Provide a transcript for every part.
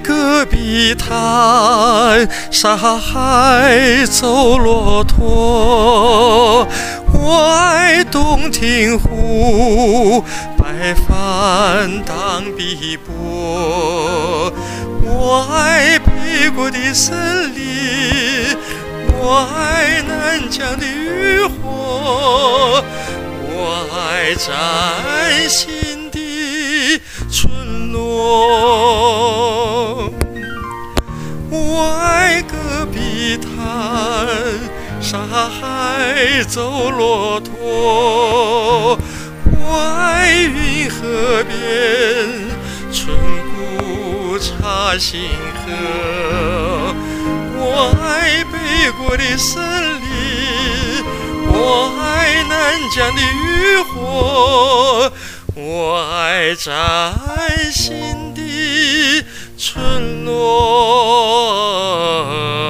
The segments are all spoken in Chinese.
戈壁滩，沙海走骆驼。我爱洞庭湖，白帆当碧波。我爱北国的森林，我爱南疆的渔火，我爱崭新的村落。我爱戈壁滩，沙海走骆驼。我爱云河边，春谷茶星河。我爱北国的森林，我爱南疆的渔火，我爱崭新的村落。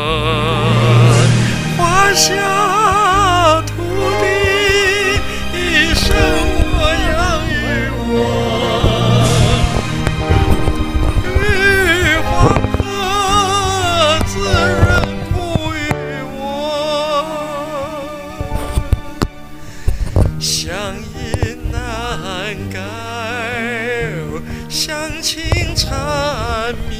华夏土地，一生我养育我。玉皇河滋润哺育我，乡音难改，乡情缠绵，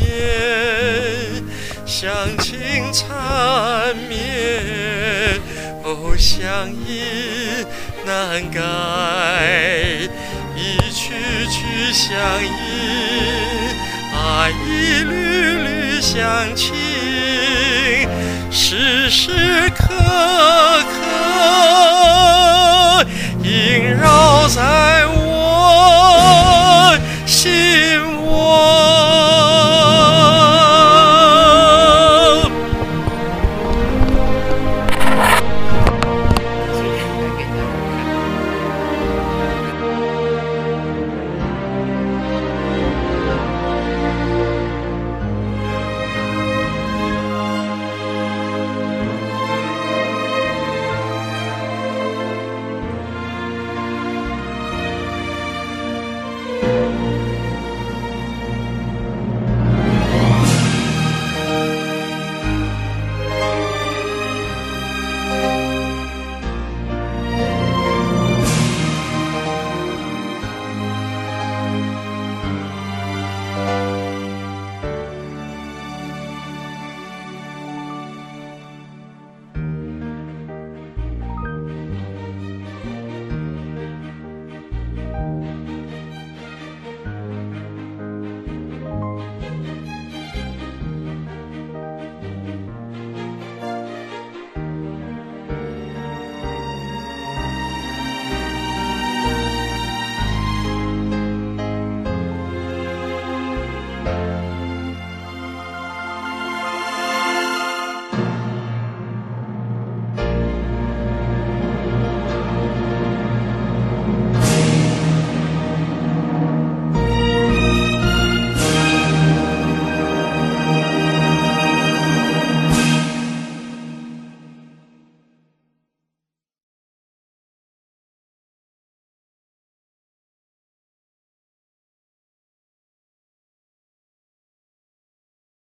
乡情缠绵，哦，乡音难改，一曲曲乡音，啊，一缕缕乡情，时时刻刻